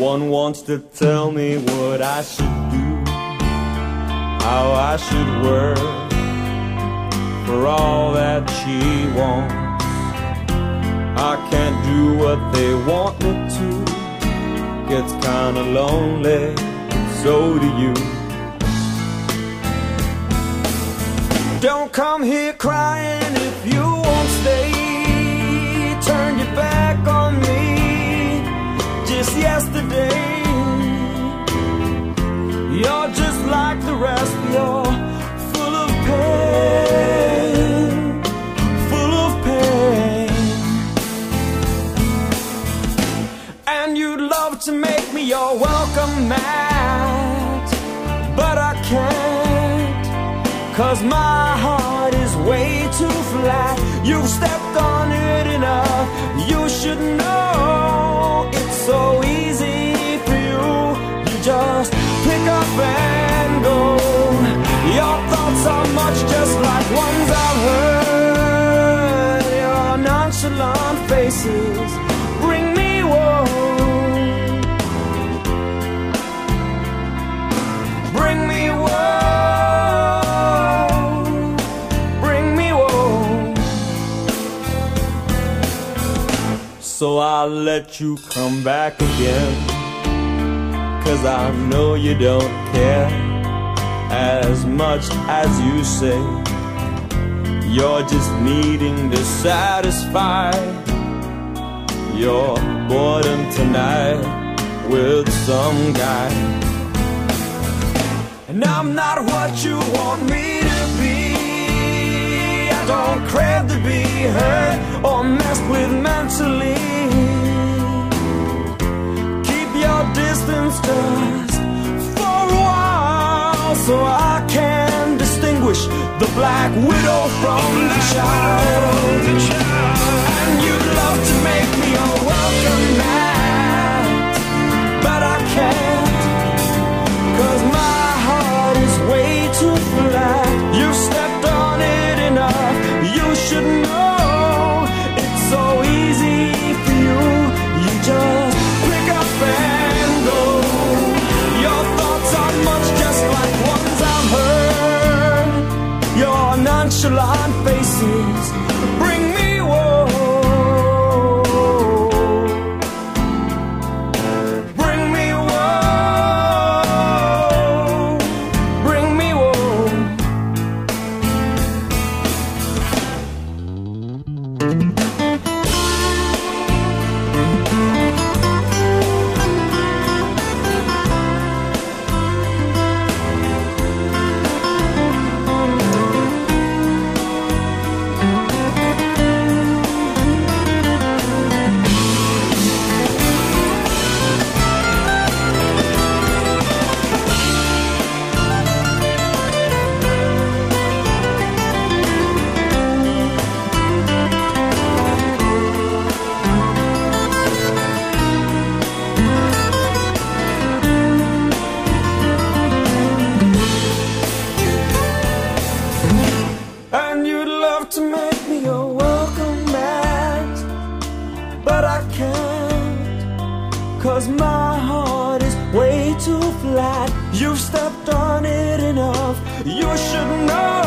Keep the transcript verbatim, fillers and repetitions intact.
one wants to tell me what I should do, how I should work for all that she wants. I can't do what they want me to. Gets kinda lonely, so do you. Don't come here crying if you won't stay. Turn your back on me. Just yesterday, you're just like the rest. You're full of pain, full of pain. And you'd love to make me your welcome mat, but I can't, 'cause my heart is way too flat. You've stepped on it enough. You should know it's so easy for you. You just pick up and go. Your thoughts are much just like ones I've heard. Your nonchalant faces bring me woe. Bring me woe. Bring me woe. So I'll let you come back again, 'cause I know you don't care as much as you say. You're just needing to satisfy your boredom tonight with some guy. And I'm not what you want me to be. I don't crave to be hurt or messed with mentally. Keep your distance just for a while, so I can distinguish the black widow from the child. And you'd love to make me a welcome mat, but I can't, 'cause my heart is way too flat. You've stepped on it enough. You should know it's so easy for you. You just pick up and go. Your thoughts are much just like ones I've heard. Your nonchalant faces bring me woe. Bring me woe. Bring me woe. And you'd love to make me a welcome mat, but I can't, 'cause my heart is way too flat. You've stepped on it enough. You should know